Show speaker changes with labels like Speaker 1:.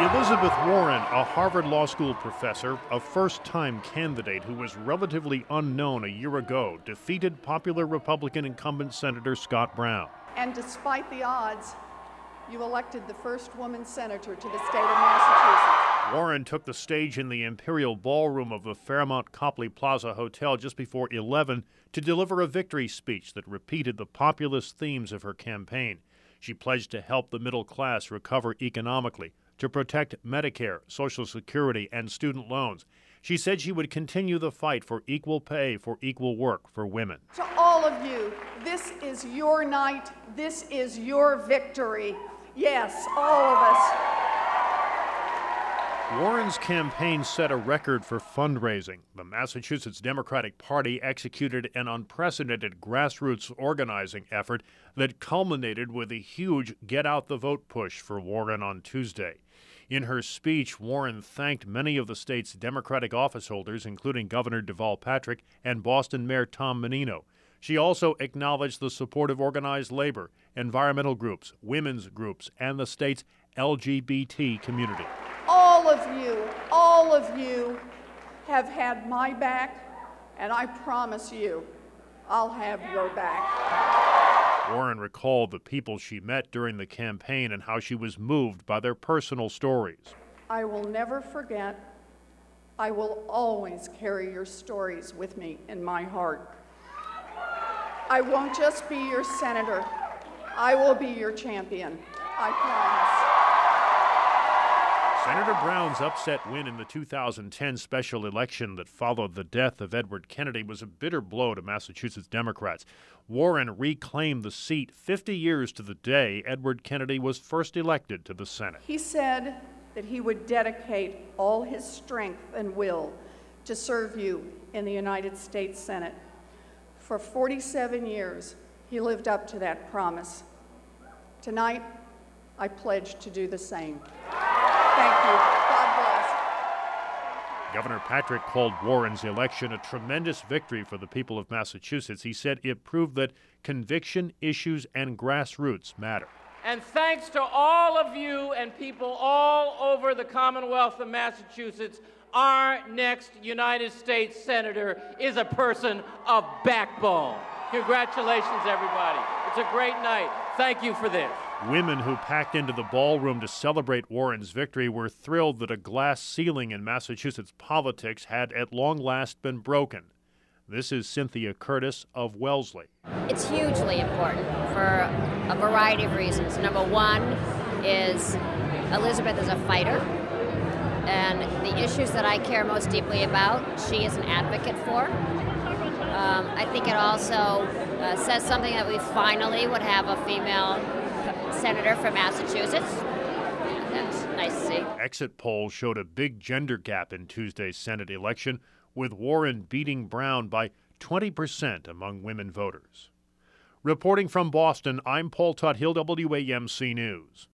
Speaker 1: Elizabeth Warren, a Harvard Law School professor, a first-time candidate who was relatively unknown a year ago, defeated popular Republican incumbent Senator Scott Brown.
Speaker 2: And despite the odds, you elected the first woman senator to the state of Massachusetts.
Speaker 1: Warren took the stage in the Imperial Ballroom of the Fairmont Copley Plaza Hotel just before 11 to deliver a victory speech that repeated the populist themes of her campaign. She pledged to help the middle class recover economically, to protect Medicare, Social Security, and student loans. She said she would continue the fight for equal pay for equal work for women.
Speaker 2: To all of you, this is your night. This is your victory. Yes, all of us.
Speaker 1: Warren's campaign set a record for fundraising. The Massachusetts Democratic Party executed an unprecedented grassroots organizing effort that culminated with a huge get-out-the-vote push for Warren on Tuesday. In her speech, Warren thanked many of the state's Democratic office holders, including Governor Deval Patrick and Boston Mayor Tom Menino. She also acknowledged the support of organized labor, environmental groups, women's groups, and the state's LGBT community.
Speaker 2: All of you have had my back, and I promise you, I'll have your back.
Speaker 1: Warren recalled the people she met during the campaign and how she was moved by their personal stories.
Speaker 2: I will never forget. I will always carry your stories with me in my heart. I won't just be your senator. I will be your champion. I promise.
Speaker 1: Senator Brown's upset win in the 2010 special election that followed the death of Edward Kennedy was a bitter blow to Massachusetts Democrats. Warren reclaimed the seat 50 years to the day Edward Kennedy was first elected to the Senate.
Speaker 2: He said that he would dedicate all his strength and will to serve you in the United States Senate. For 47 years, he lived up to that promise. Tonight, I pledge to do the same. Thank you. God bless.
Speaker 1: Governor Patrick called Warren's election a tremendous victory for the people of Massachusetts. He said it proved that conviction, issues, and grassroots matter.
Speaker 3: And thanks to all of you and people all over the Commonwealth of Massachusetts, our next United States Senator is a person of backbone. Congratulations, everybody. It's a great night. Thank you for this.
Speaker 1: Women who packed into the ballroom to celebrate Warren's victory were thrilled that a glass ceiling in Massachusetts politics had at long last been broken. This is Cynthia Curtis of Wellesley.
Speaker 4: It's hugely important for a variety of reasons. Number one is Elizabeth is a fighter, and the issues that I care most deeply about, she is an advocate for. I think it also says something that we finally would have a female senator from Massachusetts. That's nice to see.
Speaker 1: Exit polls showed a big gender gap in Tuesday's Senate election, with Warren beating Brown by 20% among women voters. Reporting from Boston, I'm Paul Tuthill, WAMC News.